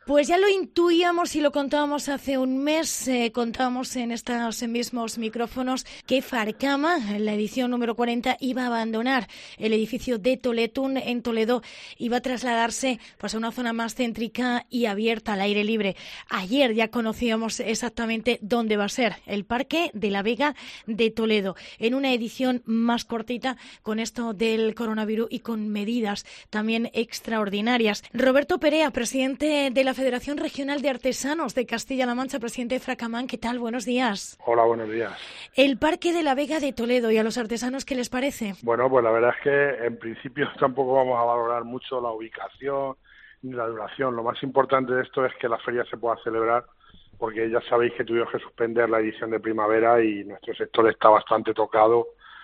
Pues ya lo intuíamos y lo contábamos hace un mes, contábamos en estos mismos micrófonos que Farcama, en la edición número 40, iba a abandonar el edificio de Toletun en Toledo, iba a trasladarse pues, a una zona más céntrica y abierta al aire libre. Ayer ya conocíamos exactamente dónde va a ser, el Parque de la Vega de Toledo, en una edición más cortita con esto del coronavirus y con medidas también extraordinarias. Roberto Perea, presidente de la Federación Regional de Artesanos de Castilla-La Mancha, presidente de Fracamán, ¿qué tal? Buenos días. Hola, buenos días. El Parque de la Vega de Toledo, ¿y a los artesanos qué les parece? Bueno, pues la verdad es que en principio tampoco vamos a valorar mucho la ubicación ni la duración. Lo más importante de esto es que la feria se pueda celebrar, porque ya sabéis que tuvimos que suspender la edición de primavera y nuestro sector está bastante tocado.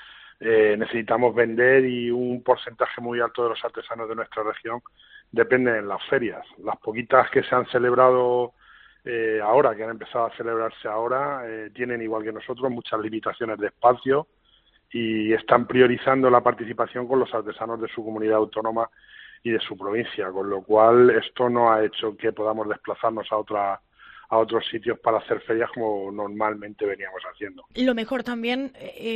Necesitamos vender y un porcentaje muy alto de los artesanos de nuestra región dependen en las ferias. Las poquitas que se han celebrado ahora, que han empezado a celebrarse ahora, tienen, igual que nosotros, muchas limitaciones de espacio y están priorizando la participación con los artesanos de su comunidad autónoma y de su provincia, con lo cual esto no ha hecho que podamos desplazarnos a otros sitios para hacer ferias como normalmente veníamos haciendo. Lo mejor también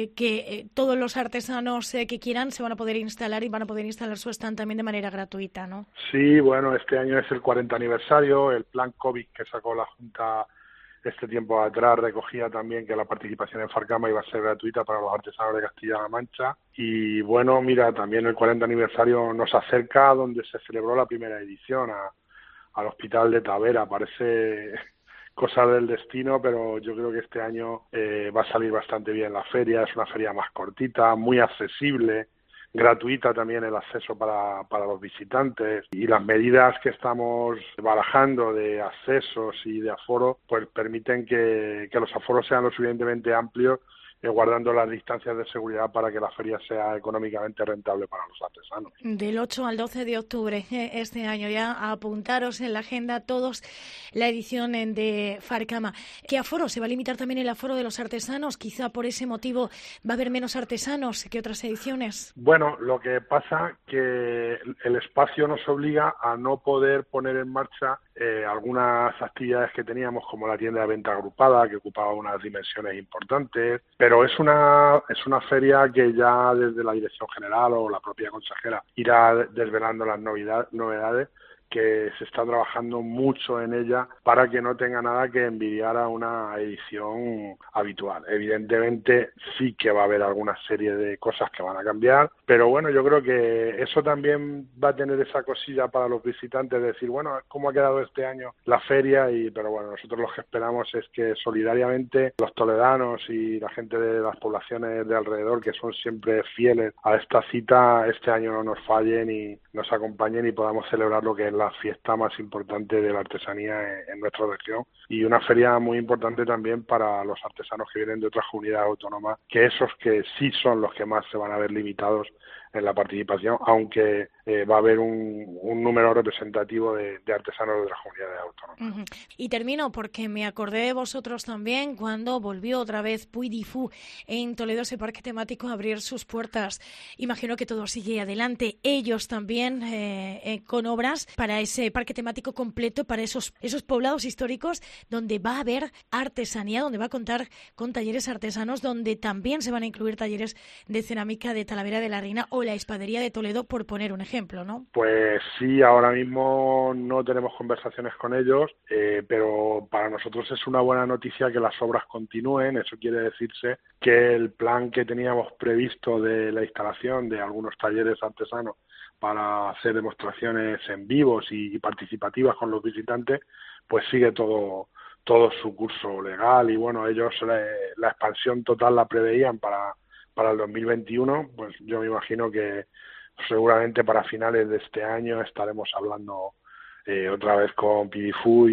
que todos los artesanos que quieran se van a poder instalar y van a poder instalar su stand también de manera gratuita, ¿no? Sí, bueno, este año es el 40 aniversario, el plan COVID que sacó la Junta este tiempo atrás recogía también que la participación en Farcama iba a ser gratuita para los artesanos de Castilla-La Mancha y bueno, mira, también el 40 aniversario nos acerca a donde se celebró la primera edición, al Hospital de Tavera. Parece cosa del destino, pero yo creo que este año va a salir bastante bien la feria. Es una feria más cortita, muy accesible, gratuita también el acceso para los visitantes, y las medidas que estamos barajando de accesos y de aforo pues permiten que los aforos sean lo suficientemente amplios, guardando las distancias de seguridad para que la feria sea económicamente rentable para los artesanos. Del 8 al 12 de octubre este año, ya a apuntaros en la agenda todos la edición de Farcama. ¿Qué aforo? ¿Se va a limitar también el aforo de los artesanos? Quizá por ese motivo va a haber menos artesanos que otras ediciones. Bueno, lo que pasa que el espacio nos obliga a no poder poner en marcha algunas actividades que teníamos, como la tienda de venta agrupada, que ocupaba unas dimensiones importantes, pero es una feria que ya desde la Dirección General o la propia consejera irá desvelando las novedades, que se está trabajando mucho en ella para que no tenga nada que envidiar a una edición habitual. Evidentemente sí que va a haber alguna serie de cosas que van a cambiar, pero bueno, yo creo que eso también va a tener esa cosilla para los visitantes, de decir, bueno, ¿cómo ha quedado este año la feria? Pero bueno, nosotros lo que esperamos es que solidariamente los toledanos y la gente de las poblaciones de alrededor, que son siempre fieles a esta cita, este año no nos fallen y nos acompañen y podamos celebrar lo que es la fiesta más importante de la artesanía en nuestra región, y una feria muy importante también para los artesanos que vienen de otras comunidades autónomas, que esos que sí son los que más se van a ver limitados en la participación, aunque va a haber un número representativo de artesanos de otras comunidades autónomas. Uh-huh. Y termino porque me acordé de vosotros también cuando volvió otra vez Puy di Fou en Toledo, ese parque temático, a abrir sus puertas. Imagino que todo sigue adelante. Ellos también con obras para ese parque temático completo, para esos poblados históricos donde va a haber artesanía, donde va a contar con talleres artesanos, donde también se van a incluir talleres de cerámica de Talavera de la Reina o la Espadería de Toledo, por poner un ejemplo, ¿no? Pues sí, ahora mismo no tenemos conversaciones con ellos, pero para nosotros es una buena noticia que las obras continúen. Eso quiere decirse que el plan que teníamos previsto de la instalación de algunos talleres artesanos para hacer demostraciones en vivos y participativas con los visitantes, pues sigue todo su curso legal. Y bueno, ellos la expansión total la preveían para el 2021, pues yo me imagino que seguramente para finales de este año estaremos hablando otra vez con Puy di Fou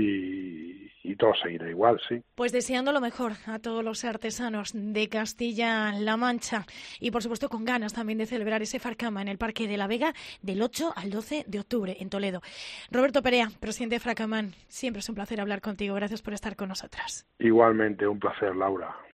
y todo seguirá igual, sí. Pues deseando lo mejor a todos los artesanos de Castilla-La Mancha y por supuesto con ganas también de celebrar ese Farcama en el Parque de la Vega del 8 al 12 de octubre en Toledo. Roberto Perea, presidente de Fracamán, siempre es un placer hablar contigo. Gracias por estar con nosotras. Igualmente, un placer, Laura.